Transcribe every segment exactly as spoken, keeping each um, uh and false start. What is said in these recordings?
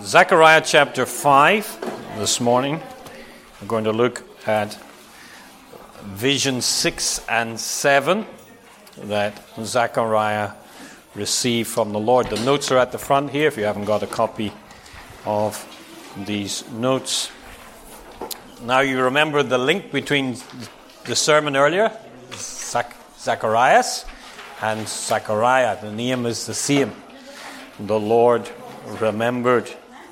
Zechariah chapter five this morning. We're going to look at vision six and seven that Zechariah received from the Lord. The notes are at the front here if you haven't got a copy of these notes. Now you remember the link between the sermon earlier, Zach- Zacharias and Zechariah. The name is the same. The Lord remembered.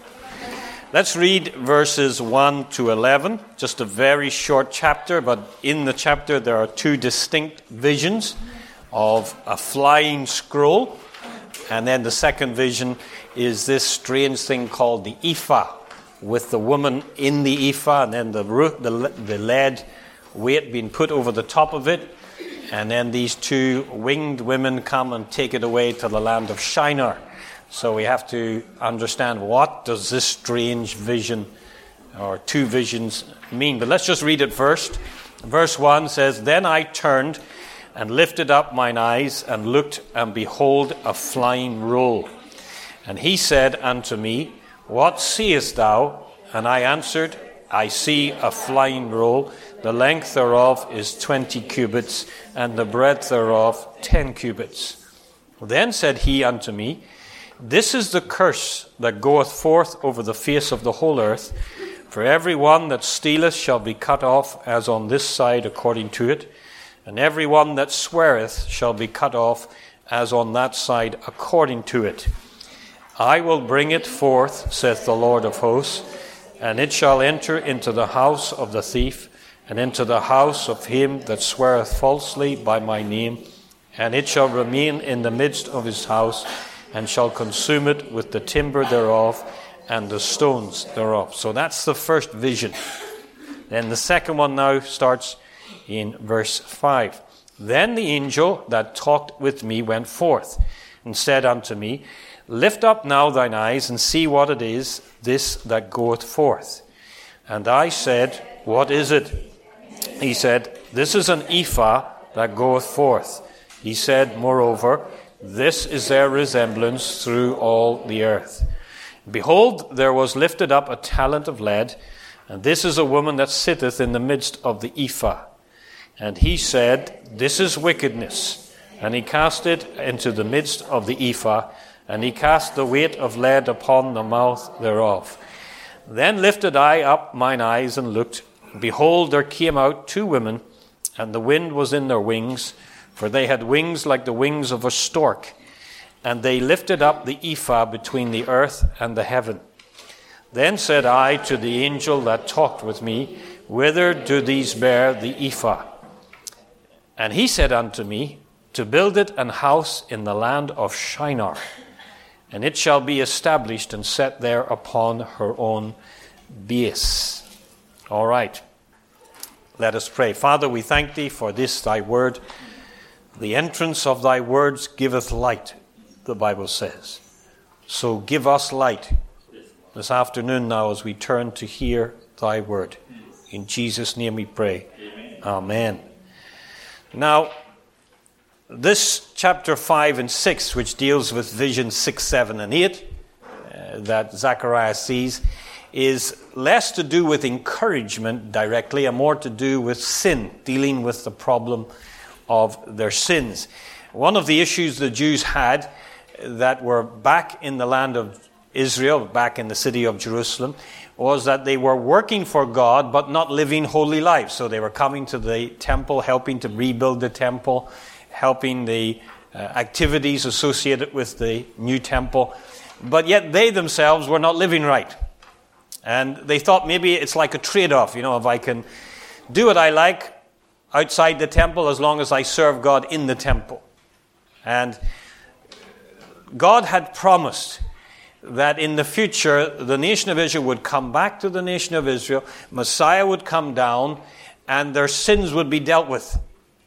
Let's read verses one to eleven, just a very short chapter, but in the chapter there are two distinct visions of a flying scroll, and then the second vision is this strange thing called the ephah, with the woman in the ephah, and then the, the, the lead weight being put over the top of it, and then these two winged women come and take it away to the land of Shinar. So we have to understand, what does this strange vision or two visions mean? But let's just read it first. Verse one says, "Then I turned and lifted up mine eyes and looked, and behold, a flying roll. And he said unto me, What seest thou? And I answered, I see a flying roll. The length thereof is twenty cubits, and the breadth thereof ten cubits. Then said he unto me, This is the curse that goeth forth over the face of the whole earth. For every one that stealeth shall be cut off as on this side according to it, and every one that sweareth shall be cut off as on that side according to it. I will bring it forth, saith the Lord of hosts, and it shall enter into the house of the thief, and into the house of him that sweareth falsely by my name, and it shall remain in the midst of his house, and shall consume it with the timber thereof and the stones thereof." So that's the first vision. Then the second one now starts in verse five. "Then the angel that talked with me went forth, and said unto me, Lift up now thine eyes, and see what it is, this that goeth forth. And I said, What is it? He said, This is an ephah that goeth forth. He said, Moreover, This is their resemblance through all the earth. Behold, there was lifted up a talent of lead, and this is a woman that sitteth in the midst of the ephah. And he said, This is wickedness. And he cast it into the midst of the ephah, and he cast the weight of lead upon the mouth thereof. Then lifted I up mine eyes and looked. Behold, there came out two women, and the wind was in their wings, for they had wings like the wings of a stork. And they lifted up the ephah between the earth and the heaven. Then said I to the angel that talked with me, Whither do these bear the ephah? And he said unto me, To build it an house in the land of Shinar, and it shall be established and set there upon her own base." All right. Let us pray. Father, we thank thee for this thy word. The entrance of thy words giveth light, the Bible says. So give us light this afternoon now as we turn to hear thy word. In Jesus' name we pray. Amen. Amen. Now, this chapter five and six, which deals with vision six, seven, and eight, uh, that Zechariah sees, is less to do with encouragement directly and more to do with sin, dealing with the problem of their sins. One of the issues the Jews had that were back in the land of Israel, back in the city of Jerusalem, was that they were working for God but not living holy lives. So they were coming to the temple, helping to rebuild the temple, helping the uh, activities associated with the new temple, but yet they themselves were not living right. And they thought maybe it's like a trade-off, you know, if I can do what I like outside the temple as long as I serve God in the temple. And God had promised that in the future the nation of Israel would come back to the nation of Israel, Messiah would come down, and their sins would be dealt with.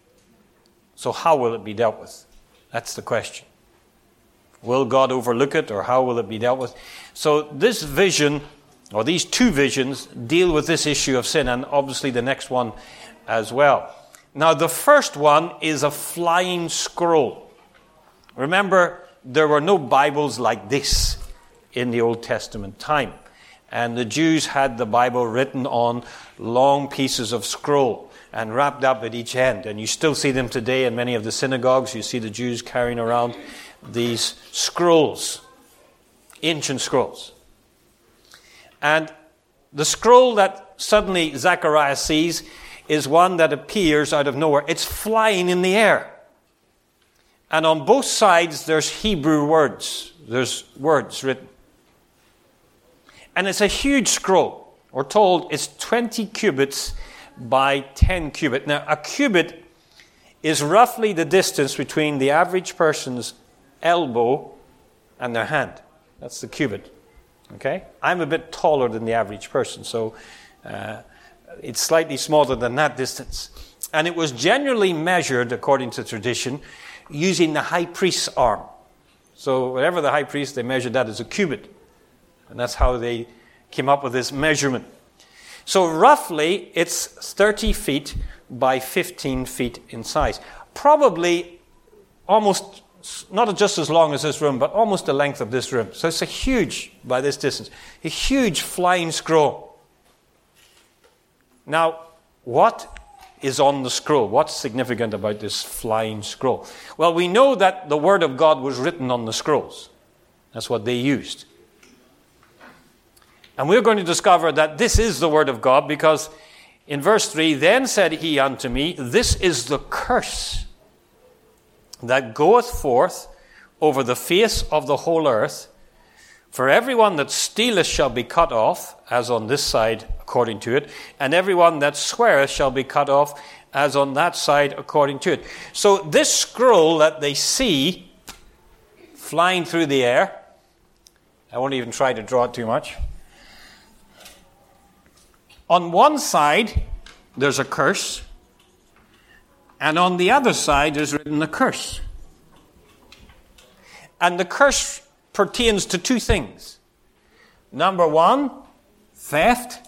So how will it be dealt with? That's the question. Will God overlook it, or how will it be dealt with? So this vision, or these two visions, deal with this issue of sin, and obviously the next one as well. Now, the first one is a flying scroll. Remember, there were no Bibles like this in the Old Testament time. And the Jews had the Bible written on long pieces of scroll and wrapped up at each end. And you still see them today in many of the synagogues. You see the Jews carrying around these scrolls, ancient scrolls. And the scroll that suddenly Zechariah sees is one that appears out of nowhere. It's flying in the air. And on both sides there's Hebrew words. There's words written. And it's a huge scroll. We're told it's twenty cubits by ten cubits. Now, a cubit is roughly the distance between the average person's elbow and their hand. That's the cubit. Okay? I'm a bit taller than the average person, so uh, it's slightly smaller than that distance. And it was generally measured, according to tradition, using the high priest's arm. So whatever the high priest, they measured that as a cubit. And that's how they came up with this measurement. So roughly, it's thirty feet by fifteen feet in size. Probably almost, not just as long as this room, but almost the length of this room. So it's a huge, by this distance, a huge flying scroll. Now, what is on the scroll? What's significant about this flying scroll? Well, we know that the Word of God was written on the scrolls. That's what they used. And we're going to discover that this is the Word of God, because in verse three, then said he unto me, this is the curse that goeth forth over the face of the whole earth. For everyone that stealeth shall be cut off, as on this side according to it, and everyone that sweareth shall be cut off, as on that side according to it. So this scroll that they see flying through the air, I won't even try to draw it too much. On one side, there's a curse, and on the other side, there's written a curse. And the curse pertains to two things. Number one, theft.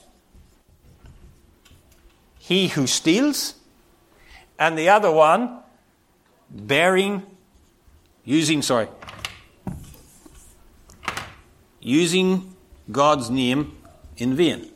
He who steals. And the other one, bearing, using, sorry, using God's name in vain.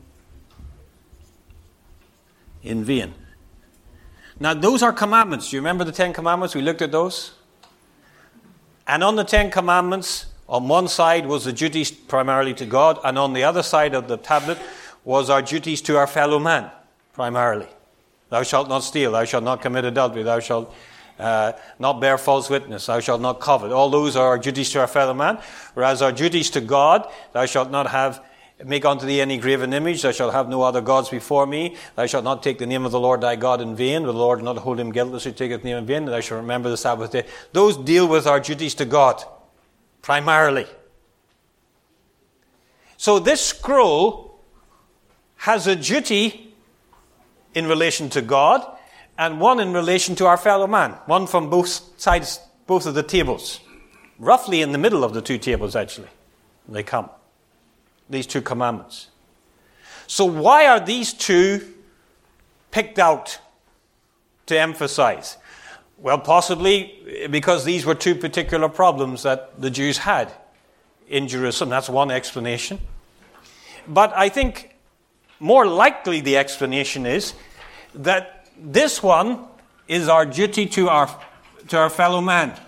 In vain. Now, those are commandments. Do you remember the Ten Commandments? We looked at those. And on the Ten Commandments, on one side was the duties primarily to God, and on the other side of the tablet was our duties to our fellow man, primarily. Thou shalt not steal, thou shalt not commit adultery, thou shalt uh, not bear false witness, thou shalt not covet. All those are our duties to our fellow man, whereas our duties to God, thou shalt not have make unto thee any graven image, thou shalt have no other gods before me, thou shalt not take the name of the Lord thy God in vain, the Lord will not hold him guiltless who taketh name in vain, and thou shalt remember the Sabbath day. Those deal with our duties to God, primarily. So this scroll has a duty in relation to God, and one in relation to our fellow man, one from both sides, both of the tables. Roughly in the middle of the two tables, actually, they come. These two commandments. So why are these two picked out to emphasize? Well, possibly because these were two particular problems that the Jews had in Jerusalem. That's one explanation. But I think more likely the explanation is that this one is our duty to our, to our fellow man.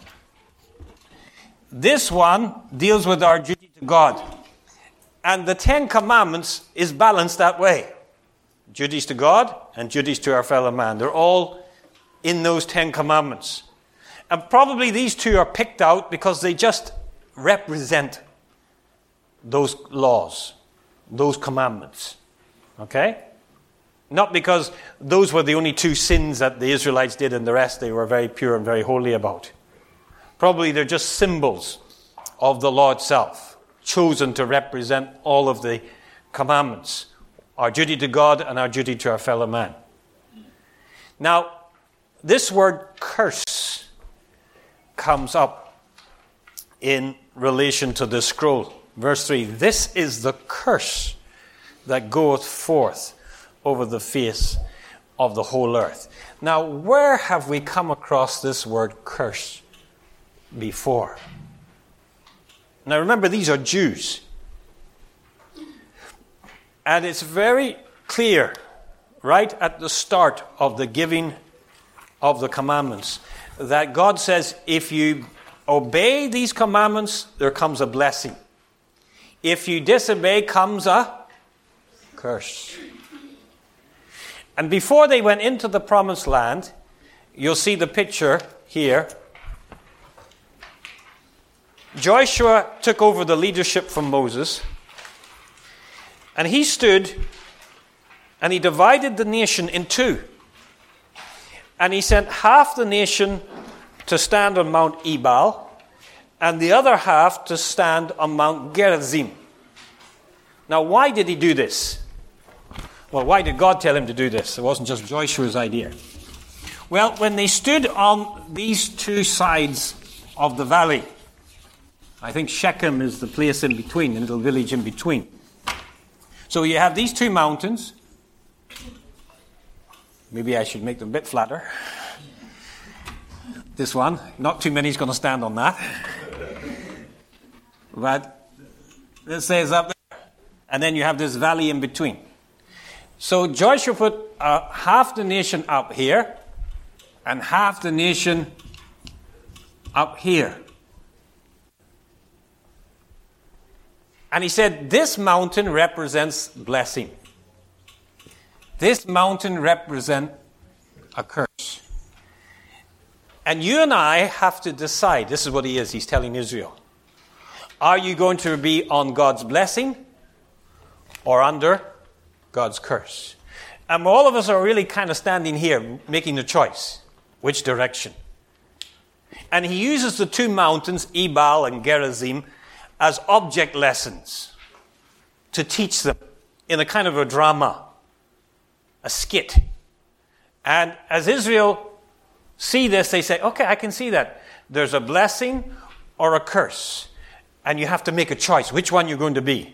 This one deals with our duty to God. And the Ten Commandments is balanced that way. Duties to God and duties to our fellow man. They're all in those Ten Commandments. And probably these two are picked out because they just represent those laws, those commandments. Okay? Not because those were the only two sins that the Israelites did and the rest they were very pure and very holy about. Probably they're just symbols of the law itself, chosen to represent all of the commandments, our duty to God and our duty to our fellow man. Now, this word curse comes up in relation to the scroll. Verse three, this is the curse that goeth forth over the face of the whole earth. Now, where have we come across this word curse before? Now remember, these are Jews. And it's very clear, right at the start of the giving of the commandments, that God says, if you obey these commandments, there comes a blessing. If you disobey, comes a curse. And before they went into the promised land, you'll see the picture here. Joshua took over the leadership from Moses, and he stood and he divided the nation in two. And he sent half the nation to stand on Mount Ebal, and the other half to stand on Mount Gerizim. Now, why did he do this? Well, why did God tell him to do this? It wasn't just Joshua's idea. Well, when they stood on these two sides of the valley, I think Shechem is the place in between, the little village in between. So you have these two mountains. Maybe I should make them a bit flatter. This one, not too many is going to stand on that. But this says up there. And then you have this valley in between. So Joshua put uh, half the nation up here and half the nation up here. And he said, this mountain represents blessing. This mountain represents a curse. And you and I have to decide, this is what he is, he's telling Israel. Are you going to be on God's blessing or under God's curse? And all of us are really kind of standing here making the choice. Which direction? And he uses the two mountains, Ebal and Gerizim, as object lessons to teach them in a kind of a drama, a skit. And as Israel see this, they say, okay, I can see that. There's a blessing or a curse. And you have to make a choice, which one you're going to be.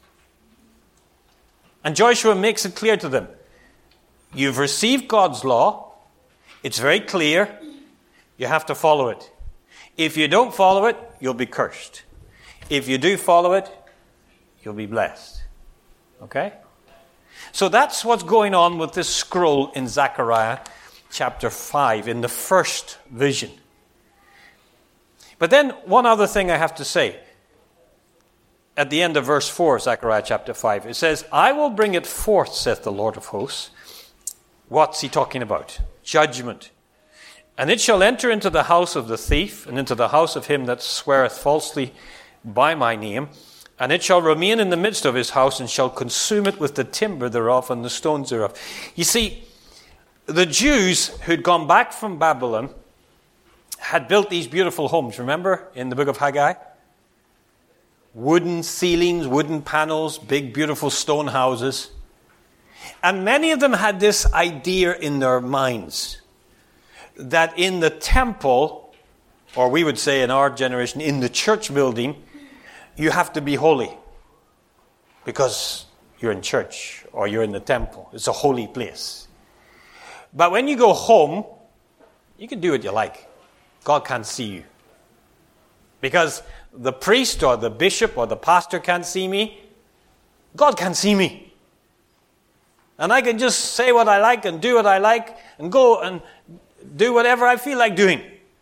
And Joshua makes it clear to them. You've received God's law. It's very clear. You have to follow it. If you don't follow it, you'll be cursed. If you do follow it, you'll be blessed. Okay? So that's what's going on with this scroll in Zechariah chapter five, in the first vision. But then one other thing I have to say. At the end of verse four, Zechariah chapter five, it says, I will bring it forth, saith the Lord of hosts. What's he talking about? Judgment. And it shall enter into the house of the thief, and into the house of him that sweareth falsely by my name, and it shall remain in the midst of his house, and shall consume it with the timber thereof and the stones thereof. You see, the Jews who'd gone back from Babylon had built these beautiful homes, remember, in the book of Haggai? Wooden ceilings, wooden panels, big beautiful stone houses. And many of them had this idea in their minds that in the temple, or we would say in our generation, in the church building, you have to be holy because you're in church or you're in the temple. It's a holy place. But when you go home, you can do what you like. God can't see you. Because the priest or the bishop or the pastor can't see me. God can't see me. And I can just say what I like and do what I like and go and do whatever I feel like doing.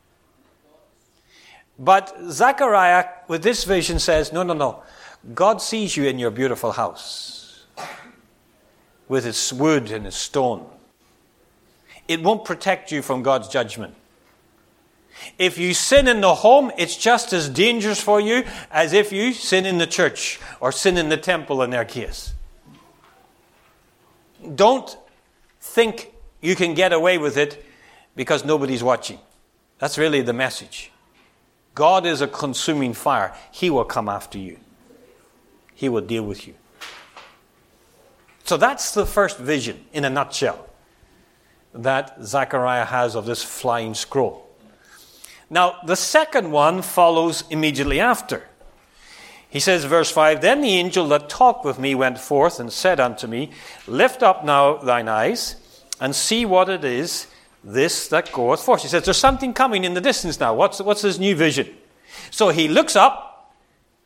But Zechariah, with this vision, says, no, no, no. God sees you in your beautiful house with its wood and its stone. It won't protect you from God's judgment. If you sin in the home, it's just as dangerous for you as if you sin in the church or sin in the temple in their case. Don't think you can get away with it because nobody's watching. That's really the message. God is a consuming fire. He will come after you. He will deal with you. So that's the first vision in a nutshell that Zechariah has of this flying scroll. Now, the second one follows immediately after. He says, verse five, Then the angel that talked with me went forth and said unto me, Lift up now thine eyes, and see what it is, this that goeth forth. He says, there's something coming in the distance now. What's, what's this new vision? So he looks up,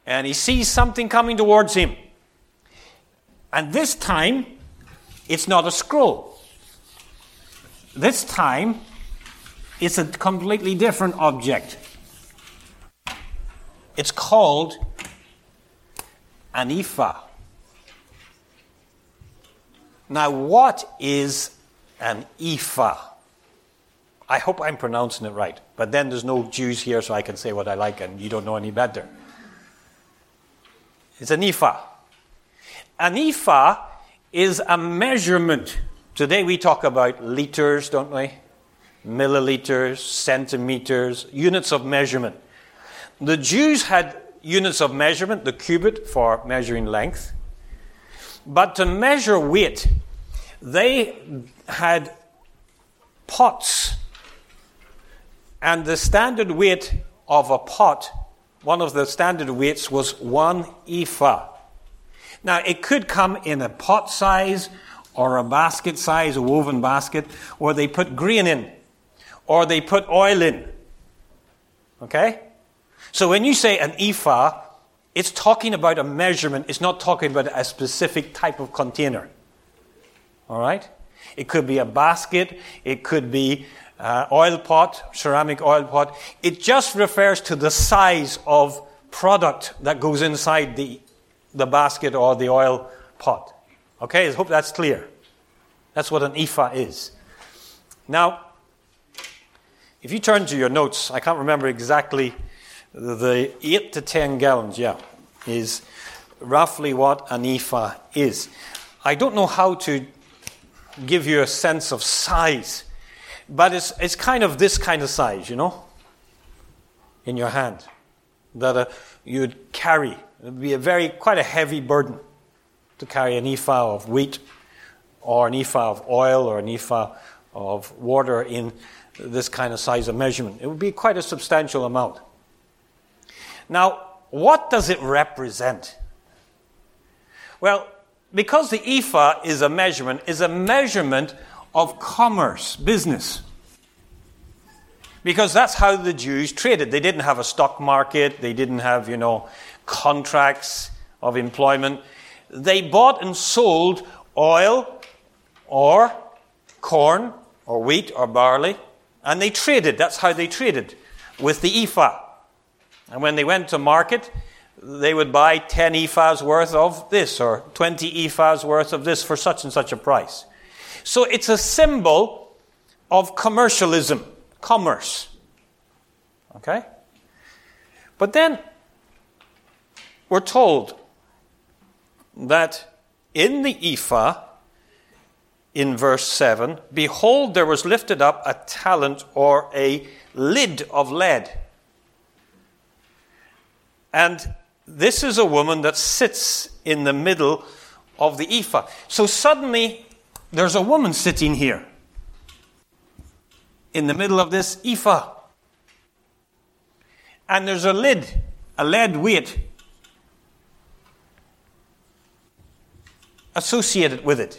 and he sees something coming towards him. And this time, it's not a scroll. This time, it's a completely different object. It's called an ephah. Now, what is an ephah? I hope I'm pronouncing it right. But then there's no Jews here, so I can say what I like, and you don't know any better. It's an ephah. An ephah is a measurement. Today we talk about liters, don't we? Milliliters, centimeters, units of measurement. The Jews had units of measurement, the cubit for measuring length. But to measure weight, they had pots. And the standard weight of a pot, one of the standard weights was one ephah. Now, it could come in a pot size or a basket size, a woven basket, or they put grain in, or they put oil in. Okay? So when you say an ephah, it's talking about a measurement. It's not talking about a specific type of container. All right? It could be a basket. It could be an oil pot, ceramic oil pot. It just refers to the size of product that goes inside the, the basket or the oil pot. Okay? I hope that's clear. That's what an ephah is. Now, if you turn to your notes, I can't remember exactly, the eight to ten gallons, yeah, is roughly what an ephah is. I don't know how to give you a sense of size, but it's it's kind of this kind of size, you know, in your hand, that uh, you'd carry. It would be a very, quite a heavy burden to carry an ephah of wheat, or an ephah of oil, or an ephah of water in this kind of size of measurement. It would be quite a substantial amount. Now, what does it represent? Well, because the ephah is a measurement, is a measurement of commerce, business. Because that's how the Jews traded. They didn't have a stock market. They didn't have, you know, contracts of employment. They bought and sold oil or corn or wheat or barley, and they traded. That's how they traded, with the ephah. And when they went to market, they would buy ten ephahs worth of this, or twenty ephahs worth of this for such and such a price. So it's a symbol of commercialism, commerce. Okay? But then we're told that in the ephah, in verse seven, behold, there was lifted up a talent or a lid of lead. And this is a woman that sits in the middle of the ephah. So suddenly, there's a woman sitting here in the middle of this ephah. And there's a lid, a lead weight associated with it.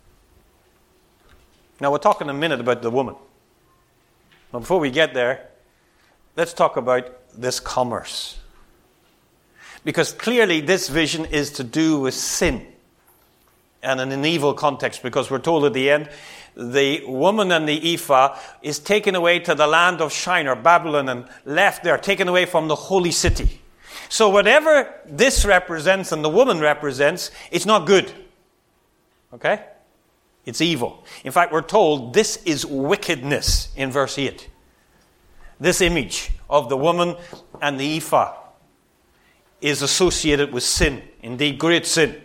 Now, we'll talk in a minute about the woman. But before we get there, let's talk about this commerce. Because clearly this vision is to do with sin and in an evil context, because we're told at the end, the woman and the ephah is taken away to the land of Shinar, Babylon, and left there, taken away from the holy city. So whatever this represents and the woman represents, it's not good. Okay? It's evil. In fact, we're told this is wickedness in verse eight. This image of the woman and the ephah is associated with sin, indeed great sin.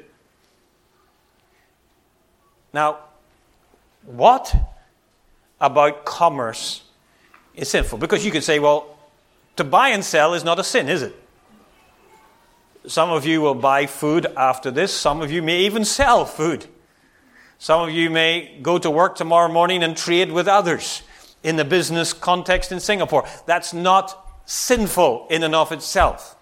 Now, what about commerce is sinful? Because you could say, well, to buy and sell is not a sin, is it? Some of you will buy food after this. Some of you may even sell food. Some of you may go to work tomorrow morning and trade with others in the business context in Singapore. That's not sinful in and of itself.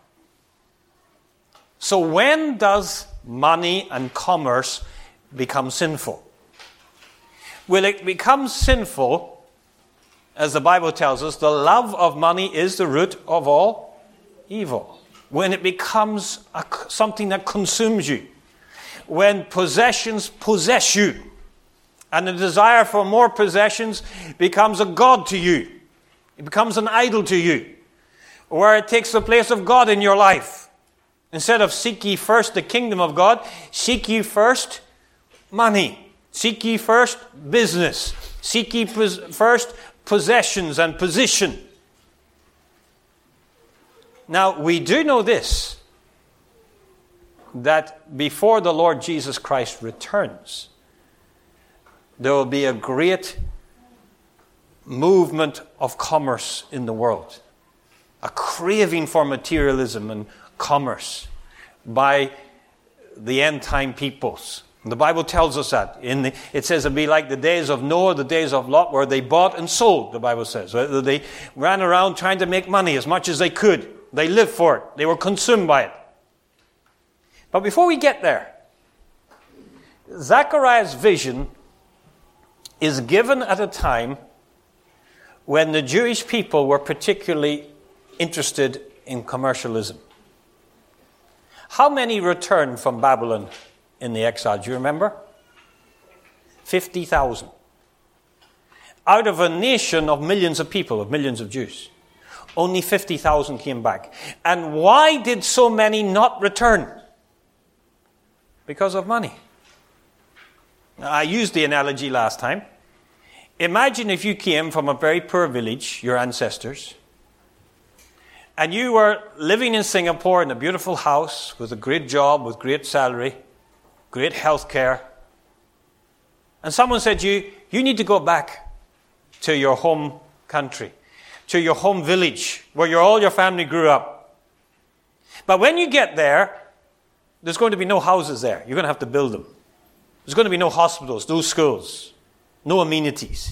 So when does money and commerce become sinful? Will it become sinful, as the Bible tells us, the love of money is the root of all evil. when it becomes a, something that consumes you, when possessions possess you, and the desire for more possessions becomes a god to you. It becomes an idol to you, where it takes the place of God in your life. Instead of seek ye first the kingdom of God, seek ye first money. Seek ye first business. Seek ye pos- first possessions and position. Now, we do know this, that before the Lord Jesus Christ returns, there will be a great movement of commerce in the world. A craving for materialism and commerce by the end-time peoples. And the Bible tells us that. In the, it says it'll be like the days of Noah, the days of Lot, where they bought and sold, the Bible says. They ran around trying to make money as much as they could. They lived for it. They were consumed by it. But before we get there, Zechariah's vision is given at a time when the Jewish people were particularly interested in commercialism. How many returned from Babylon in the exile? Do you remember? fifty thousand. Out of a nation of millions of people, of millions of Jews, only fifty thousand came back. And why did so many not return? Because of money. Now, I used the analogy last time. Imagine if you came from a very poor village, your ancestors, and you were living in Singapore in a beautiful house with a great job, with great salary, great health care. And someone said to you, you need to go back to your home country, to your home village, where your, all your family grew up. But when you get there, there's going to be no houses there. You're going to have to build them. There's going to be no hospitals, no schools, no amenities.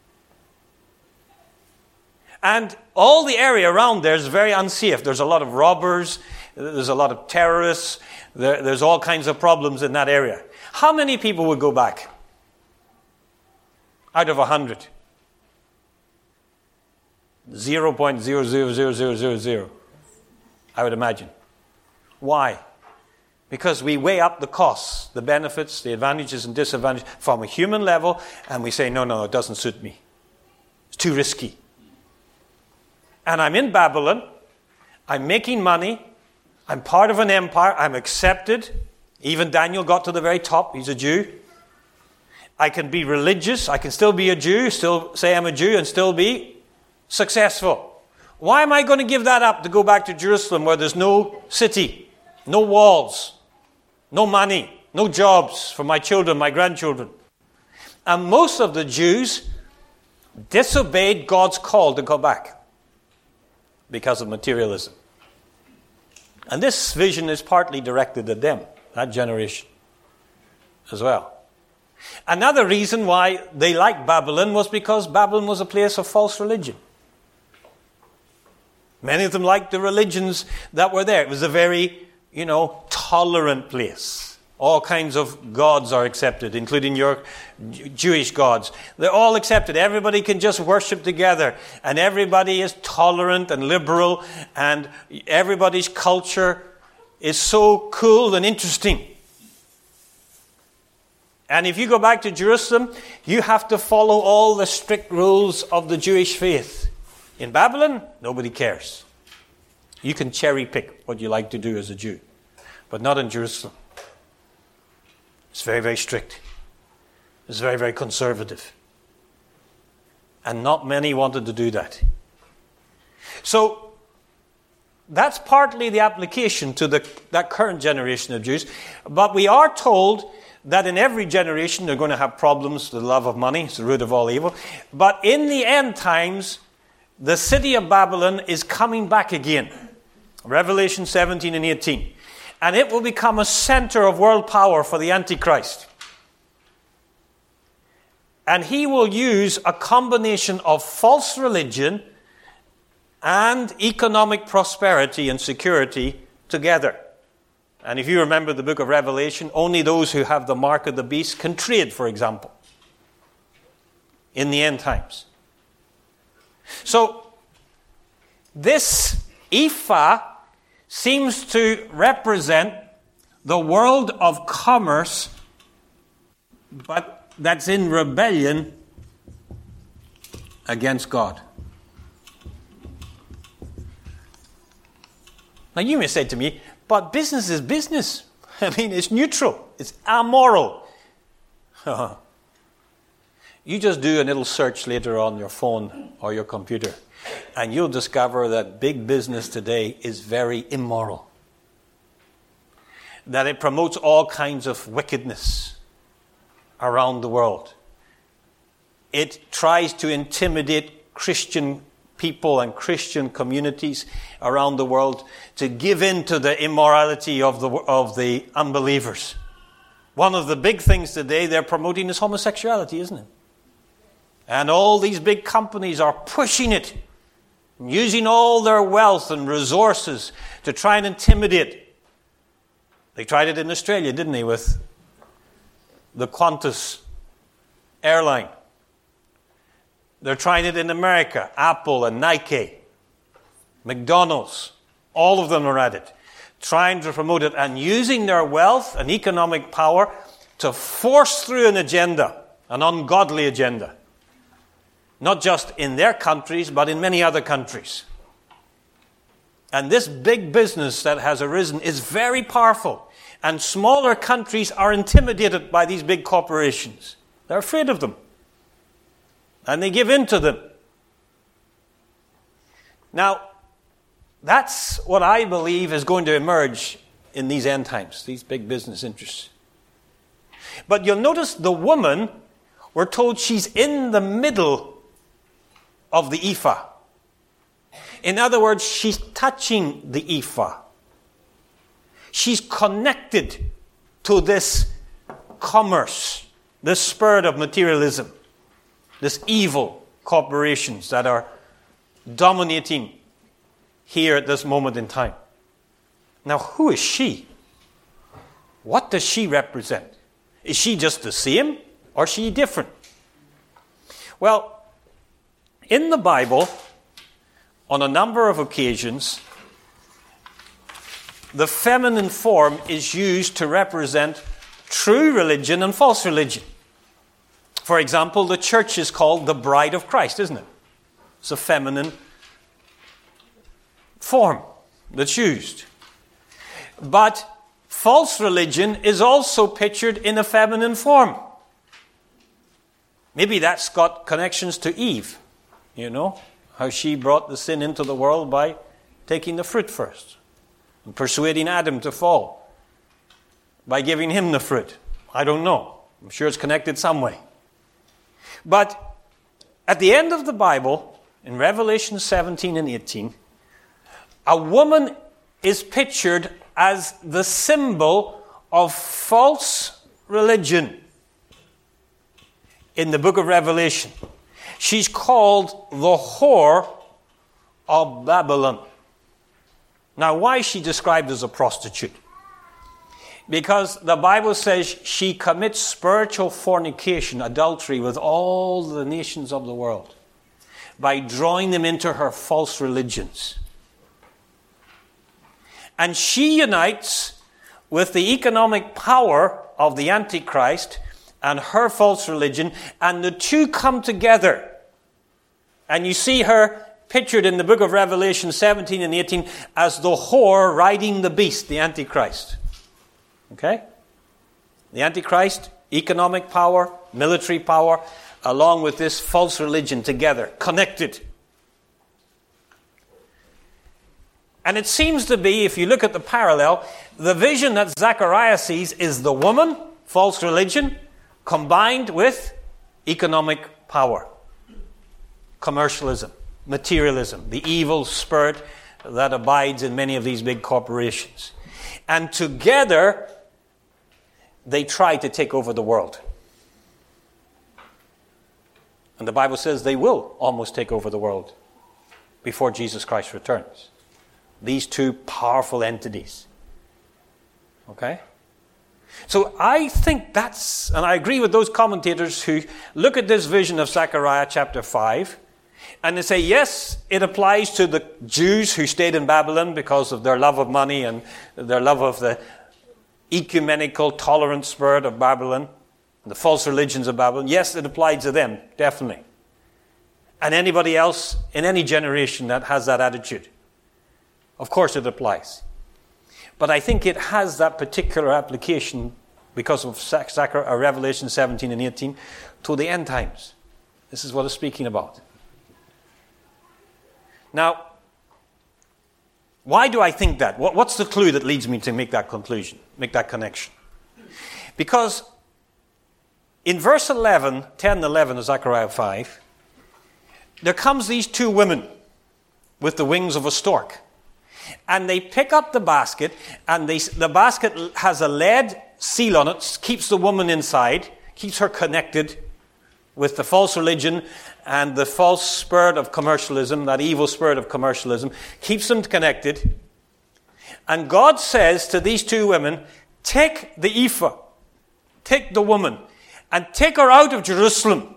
And all the area around there is very unsafe. There's a lot of robbers, there's a lot of terrorists, there, there's all kinds of problems in that area. How many people would go back? Out of a hundred. zero point zero zero zero zero zero zero, I would imagine. Why? Because we weigh up the costs, the benefits, the advantages and disadvantages from a human level, and we say, no, no, it doesn't suit me. It's too risky. And I'm in Babylon, I'm making money, I'm part of an empire, I'm accepted. Even Daniel got to the very top, he's a Jew. I can be religious, I can still be a Jew, still say I'm a Jew and still be successful. Why am I going to give that up to go back to Jerusalem where there's no city, no walls, no money, no jobs for my children, my grandchildren? And most of the Jews disobeyed God's call to go back because of materialism. And this vision is partly directed at them, that generation as well. Another reason why they liked Babylon was because Babylon was a place of false religion. Many of them liked the religions that were there. It was a very, you know, tolerant place. All kinds of gods are accepted, including your Jewish gods. They're all accepted. Everybody can just worship together. And everybody is tolerant and liberal. And everybody's culture is so cool and interesting. And if you go back to Jerusalem, you have to follow all the strict rules of the Jewish faith. In Babylon, nobody cares. You can cherry pick what you like to do as a Jew, but not in Jerusalem. It's very, very strict. It's very, very conservative. And not many wanted to do that. So, that's partly the application to the, that current generation of Jews. But we are told that in every generation they're going to have problems. The love of money is the root of all evil. But in the end times, the city of Babylon is coming back again. Revelation seventeen and eighteen. And it will become a center of world power for the Antichrist. And he will use a combination of false religion and economic prosperity and security together. And if you remember the book of Revelation, only those who have the mark of the beast can trade, for example, in the end times. So, this ephah seems to represent the world of commerce, but that's in rebellion against God. Now you may say to me, but business is business. I mean, it's neutral. It's amoral. You just do a little search later on your phone or your computer, and you'll discover that big business today is very immoral. That it promotes all kinds of wickedness around the world. It tries to intimidate Christian people and Christian communities around the world to give in to the immorality of the of the unbelievers. One of the big things today they're promoting is homosexuality, isn't it? And all these big companies are pushing it, using all their wealth and resources to try and intimidate. They tried it in Australia, didn't they, with the Qantas airline. They're trying it in America. Apple and Nike, McDonald's, all of them are at it, trying to promote it and using their wealth and economic power to force through an agenda, an ungodly agenda. Not just in their countries, but in many other countries. And this big business that has arisen is very powerful. And smaller countries are intimidated by these big corporations. They're afraid of them. And they give in to them. Now, that's what I believe is going to emerge in these end times, these big business interests. But you'll notice the woman, we're told she's in the middle of the ephah. In other words, she's touching the ephah. She's connected to this commerce, this spirit of materialism. This evil corporations that are dominating here at this moment in time. Now, who is she? What does she represent? Is she just the same or is she different? Well, in the Bible, on a number of occasions, the feminine form is used to represent true religion and false religion. For example, the church is called the bride of Christ, isn't it? It's a feminine form that's used. But false religion is also pictured in a feminine form. Maybe that's got connections to Eve, you know, how she brought the sin into the world by taking the fruit first and persuading Adam to fall by giving him the fruit. I don't know. I'm sure it's connected some way. But at the end of the Bible, in Revelation seventeen and eighteen, a woman is pictured as the symbol of false religion in the book of Revelation. She's called the whore of Babylon. Now, why is she described as a prostitute? Because the Bible says she commits spiritual fornication, adultery, with all the nations of the world by drawing them into her false religions. And she unites with the economic power of the Antichrist and her false religion, and the two come together. And you see her pictured in the book of Revelation seventeen and eighteen as the whore riding the beast, the Antichrist. Okay? The Antichrist, economic power, military power, along with this false religion together, connected. And it seems to be, if you look at the parallel, the vision that Zechariah sees is the woman, false religion, combined with economic power, commercialism, materialism, the evil spirit that abides in many of these big corporations. And together, they try to take over the world. And the Bible says they will almost take over the world before Jesus Christ returns. These two powerful entities. Okay? So I think that's, and I agree with those commentators who look at this vision of Zechariah chapter five And they say, yes, it applies to the Jews who stayed in Babylon because of their love of money and their love of the ecumenical, tolerant spirit of Babylon, the false religions of Babylon. Yes, it applied to them, definitely. And anybody else in any generation that has that attitude. Of course it applies. But I think it has that particular application because of Zechariah, Revelation seventeen and eighteen to the end times. This is what it's speaking about. Now, why do I think that? What, what's the clue that leads me to make that conclusion, make that connection? Because in verse eleven, ten and eleven of Zechariah five, there comes these two women with the wings of a stork. And they pick up the basket, and they, the basket has a lead seal on it, keeps the woman inside, keeps her connected with the false religion and the false spirit of commercialism, that evil spirit of commercialism, keeps them connected. And God says to these two women, take the ephah, take the woman, and take her out of Jerusalem,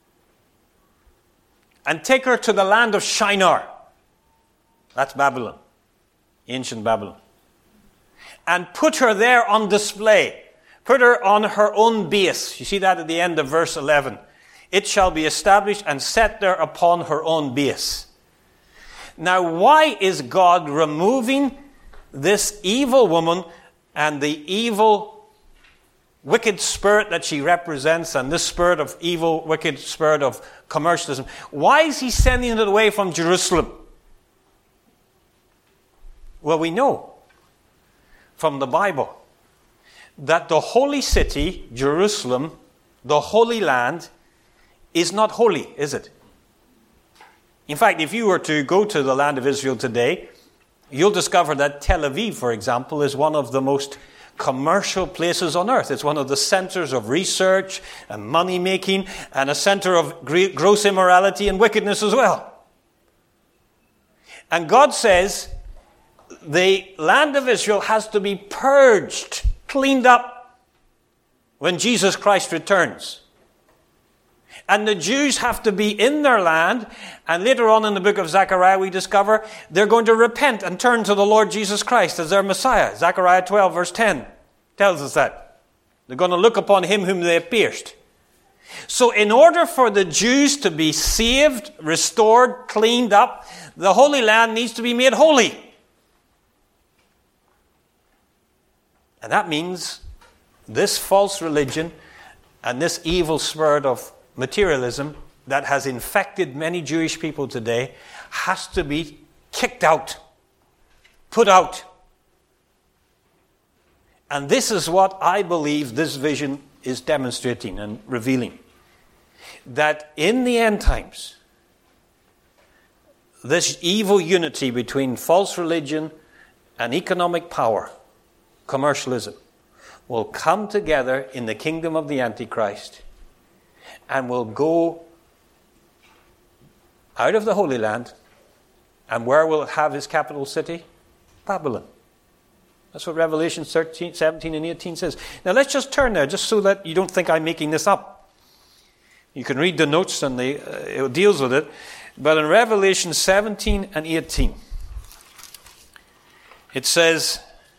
and take her to the land of Shinar. That's Babylon, ancient Babylon. And put her there on display. Put her on her own base. You see that at the end of verse eleven. It shall be established and set there upon her own base. Now, why is God removing this evil woman and the evil, wicked spirit that she represents, and this spirit of evil, wicked spirit of commercialism? Why is he sending it away from Jerusalem? Well, we know from the Bible that the holy city, Jerusalem, the Holy Land, is not holy, is it? In fact, if you were to go to the land of Israel today, you'll discover that Tel Aviv, for example, is one of the most commercial places on earth. It's one of the centers of research and money-making, and a center of gross immorality and wickedness as well. And God says the land of Israel has to be purged, cleaned up when Jesus Christ returns. And the Jews have to be in their land, and later on in the book of Zechariah we discover they're going to repent and turn to the Lord Jesus Christ as their Messiah. Zechariah twelve verse ten tells us that. They're going to look upon him whom they have pierced. So in order for the Jews to be saved, restored, cleaned up, the Holy Land needs to be made holy. And that means this false religion and this evil spirit of materialism that has infected many Jewish people today has to be kicked out, put out. And this is what I believe this vision is demonstrating and revealing. That in the end times, this evil unity between false religion and economic power, commercialism, will come together in the kingdom of the Antichrist and will go out of the Holy Land. And where will it have his capital city? Babylon. That's what Revelation thirteen, seventeen and eighteen says. Now let's just turn there, just so that you don't think I'm making this up. You can read the notes and the, uh, it deals with it. But in Revelation seventeen and eighteen, it says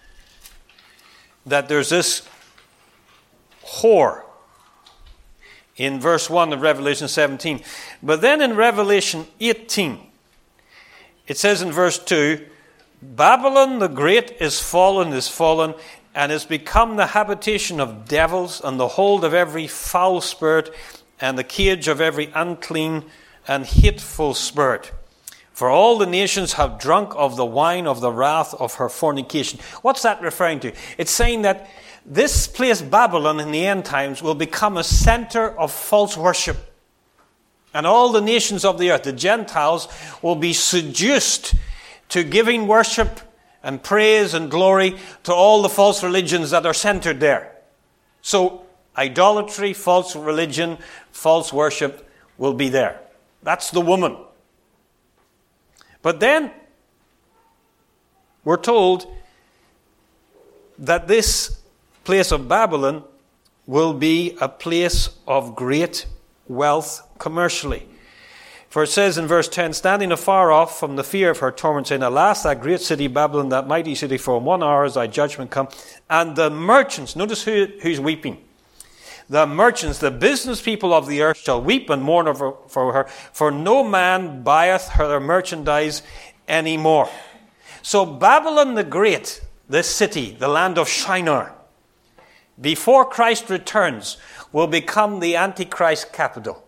that there's this whore in verse one of Revelation seventeen. But then in Revelation eighteen, it says in verse two, Babylon the great is fallen, is fallen, and is become the habitation of devils, and the hold of every foul spirit, and the cage of every unclean and hateful spirit. For all the nations have drunk of the wine of the wrath of her fornication. What's that referring to? It's saying that this place, Babylon, in the end times, will become a center of false worship. And all the nations of the earth, the Gentiles, will be seduced to giving worship and praise and glory to all the false religions that are centered there. So, idolatry, false religion, false worship will be there. That's the woman. But then, we're told that this place of Babylon will be a place of great wealth commercially. For it says in verse ten, standing afar off from the fear of her torment, saying, alas, that great city Babylon, that mighty city, for in one hour is thy judgment come. And the merchants, notice who, who's weeping. The merchants, the business people of the earth shall weep and mourn over, for her, for no man buyeth her merchandise any more. So Babylon the Great, this city, the land of Shinar, before Christ returns, will become the Antichrist capital.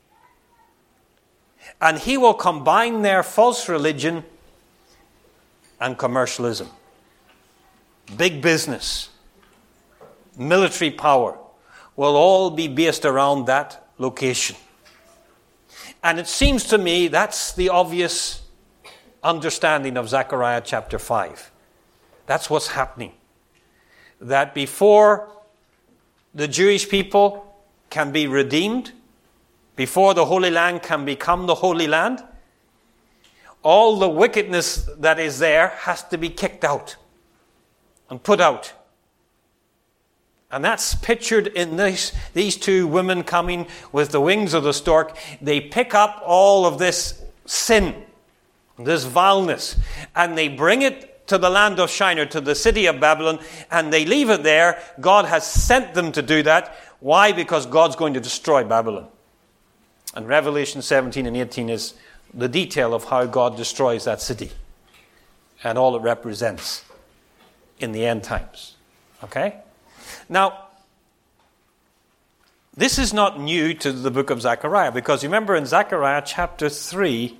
And he will combine their false religion and commercialism. Big business, military power will all be based around that location. And it seems to me that's the obvious understanding of Zechariah chapter five. That's what's happening. That before the Jewish people can be redeemed, before the Holy Land can become the Holy Land, all the wickedness that is there has to be kicked out and put out. And that's pictured in this, these two women coming with the wings of the stork. They pick up all of this sin, this vileness, and they bring it to the land of Shinar, to the city of Babylon, and they leave it there. God has sent them to do that. Why? Because God's going to destroy Babylon. And Revelation seventeen and eighteen is the detail of how God destroys that city and all it represents in the end times. Okay? Now, this is not new to the book of Zechariah, because remember in Zechariah chapter three,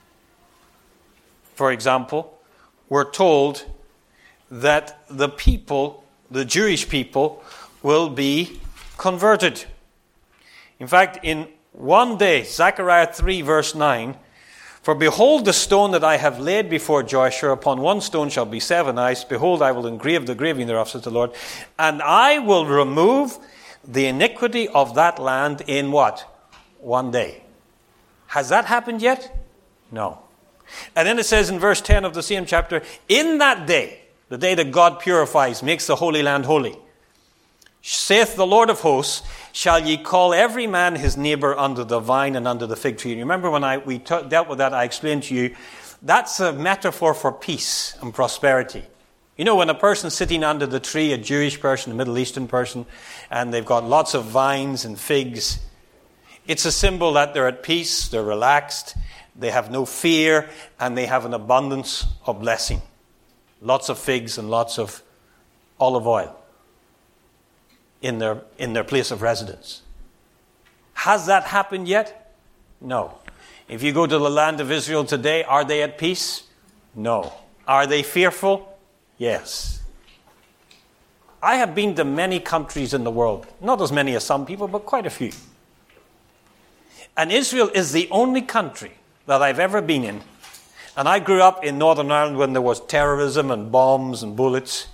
for example, we're told that the people, the Jewish people, will be converted. In fact, in one day, Zechariah three verse nine, for behold the stone that I have laid before Joshua, upon one stone shall be seven eyes. Behold, I will engrave the graving thereof, says the Lord, and I will remove the iniquity of that land in what? One day. Has that happened yet? No. And then it says in verse ten of the same chapter, in that day, the day that God purifies, makes the Holy Land holy, saith the Lord of hosts, shall ye call every man his neighbor under the vine and under the fig tree. And remember when I we t- dealt with that, I explained to you, that's a metaphor for peace and prosperity. You know, when a person's sitting under the tree, a Jewish person, a Middle Eastern person, and they've got lots of vines and figs, it's a symbol that they're at peace, they're relaxed, they have no fear, and they have an abundance of blessing. Lots of figs and lots of olive oil in their in their place of residence. Has that happened yet? No. If you go to the land of Israel today, are they at peace? No. Are they fearful? Yes. I have been to many countries in the world, not as many as some people, but quite a few. And Israel is the only country that I've ever been in. And I grew up in Northern Ireland when there was terrorism and bombs and bullets.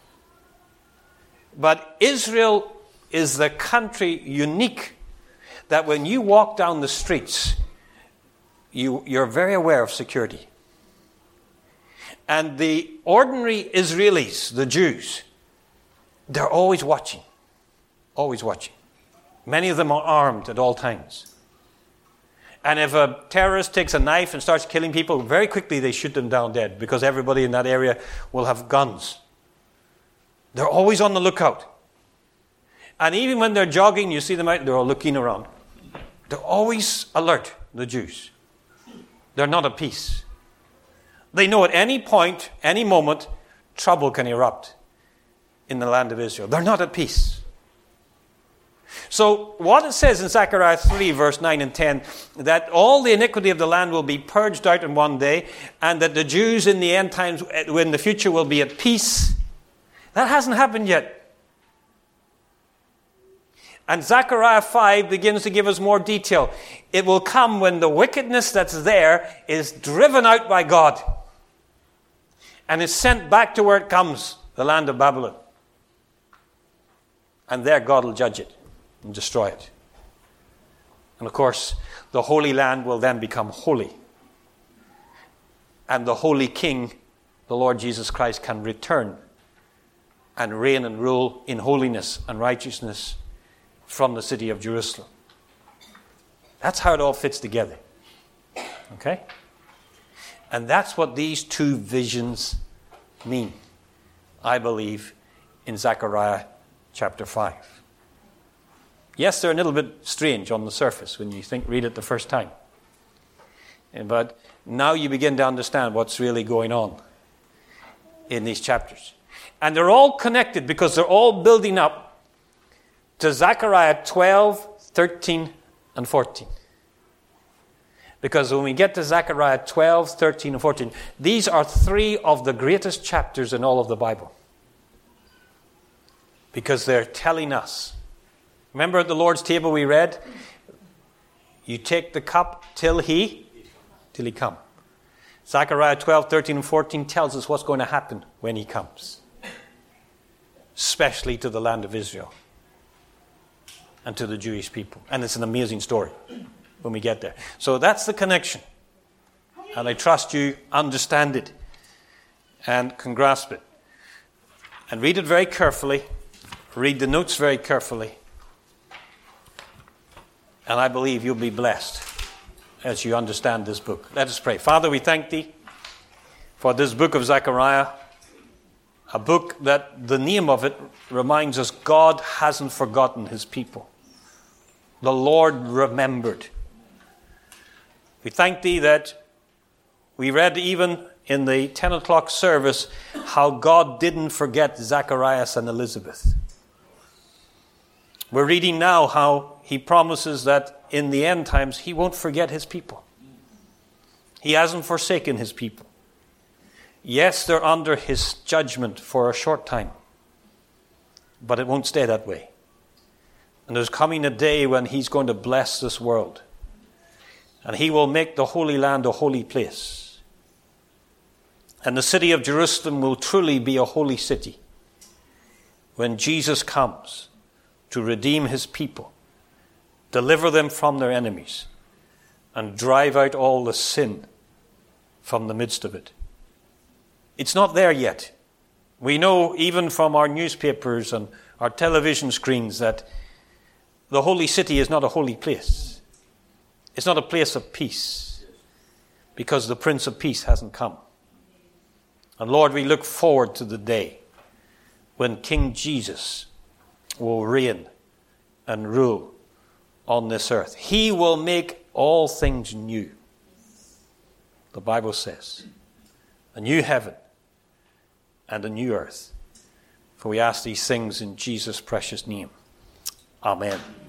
But Israel is the country unique that when you walk down the streets, you, you're very aware of security. And the ordinary Israelis, the Jews, they're always watching. Always watching. Many of them are armed at all times. And if a terrorist takes a knife and starts killing people, very quickly they shoot them down dead, because everybody in that area will have guns. They're always on the lookout. And even when they're jogging, you see them out, they're all looking around. They're always alert, the Jews. They're not at peace. They know at any point, any moment, trouble can erupt in the land of Israel. They're not at peace. So what it says in Zechariah three, verse nine and ten, that all the iniquity of the land will be purged out in one day, and that the Jews in the end times, in the future, will be at peace, that hasn't happened yet. And Zechariah five begins to give us more detail. It will come when the wickedness that's there is driven out by God and is sent back to where it comes, the land of Babylon. And there God will judge it and destroy it. And of course, the Holy Land will then become holy. And the Holy King, the Lord Jesus Christ, can return and reign and rule in holiness and righteousness from the city of Jerusalem. That's how it all fits together. Okay? And that's what these two visions mean, I believe, in Zechariah chapter five. Yes, they're a little bit strange on the surface when you think read it the first time. But now you begin to understand what's really going on in these chapters. And they're all connected because they're all building up to Zechariah twelve, thirteen, and fourteen. Because when we get to Zechariah twelve, thirteen, and fourteen, these are three of the greatest chapters in all of the Bible. Because they're telling us. Remember at the Lord's table we read, you take the cup till he, till he come. Zechariah twelve, thirteen, and fourteen tells us what's going to happen when he comes. Especially to the land of Israel. And to the Jewish people. And it's an amazing story when we get there. So that's the connection. And I trust you understand it and can grasp it. And read it very carefully. Read the notes very carefully. And I believe you'll be blessed as you understand this book. Let us pray. Father, we thank thee for this book of Zechariah. A book that the name of it reminds us God hasn't forgotten his people. The Lord remembered. We thank thee that we read even in the ten o'clock service how God didn't forget Zacharias and Elizabeth. We're reading now how he promises that in the end times he won't forget his people. He hasn't forsaken his people. Yes, they're under his judgment for a short time, but it won't stay that way. And there's coming a day when he's going to bless this world. And he will make the Holy Land a holy place. And the city of Jerusalem will truly be a holy city when Jesus comes to redeem his people, deliver them from their enemies, and drive out all the sin from the midst of it. It's not there yet. We know even from our newspapers and our television screens that the holy city is not a holy place. It's not a place of peace because the Prince of Peace hasn't come. And Lord, we look forward to the day when King Jesus will reign and rule on this earth. He will make all things new. The Bible says, a new heaven and a new earth. For we ask these things in Jesus' precious name. Amen.